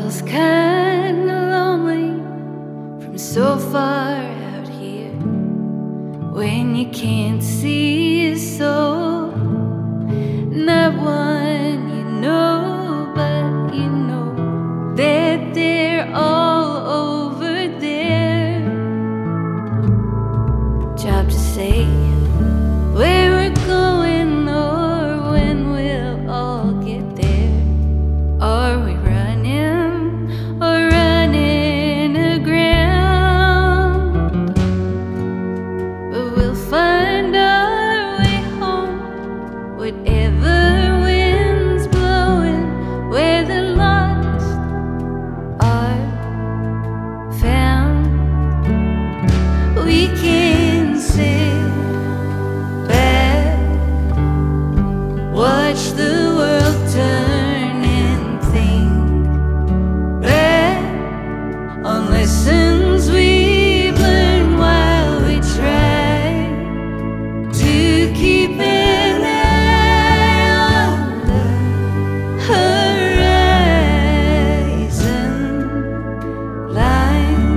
feels kinda lonely from so far out here when you can't see a soul, not one you know, but you know that they're all over there. Job to say where we're going or when we'll all get there. Are we running or running aground? But we'll find our way home, whatever wind's blowing, where the lost are found. We can sit back, watch the world turn and think back on lessons we've learned while we try to keep an eye on the horizon line.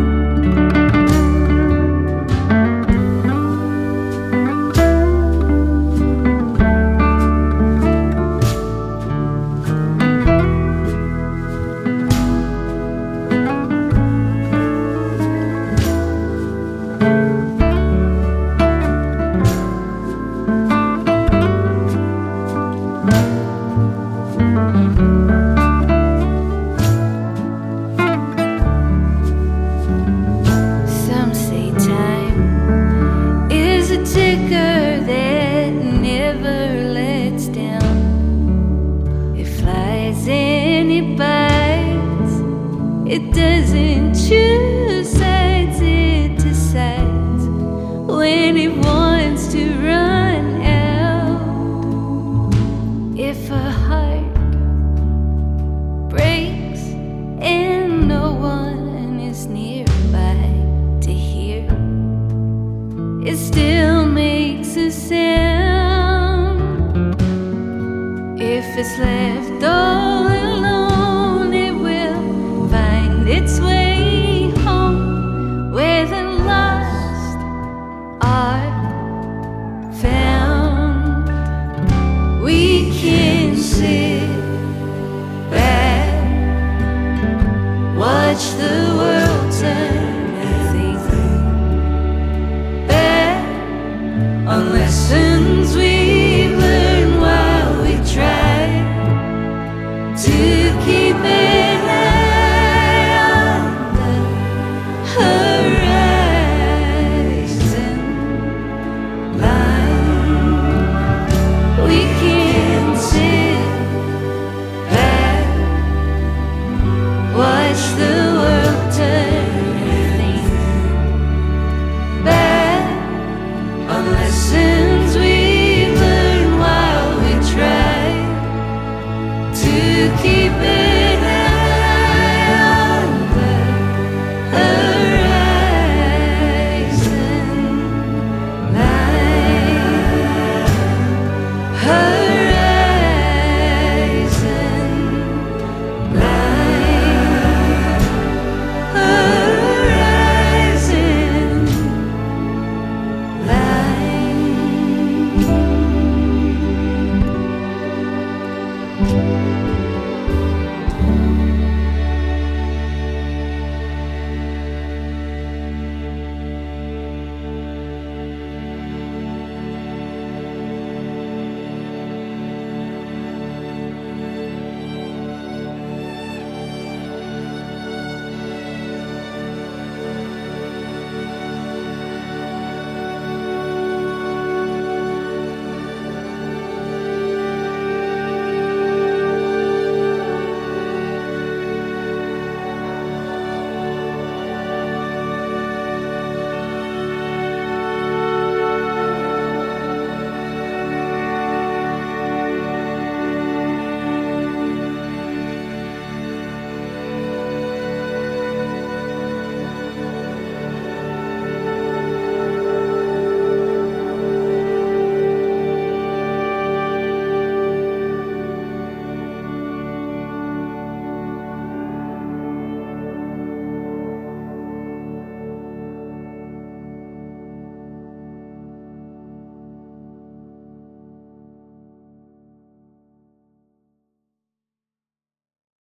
Some say time is a ticker that never lets down. It flies and it bites. It doesn't choose sides, it decides when it wants to run out. If a heart breaks and no one is nearby to hear, it still makes a sound. If it's left all alone, it will find its way home, where the lost are found. We can sit back, watch the world turn and think back on lessons we've learned while we try to keep an eye on the horizon line. We can sit back, watch the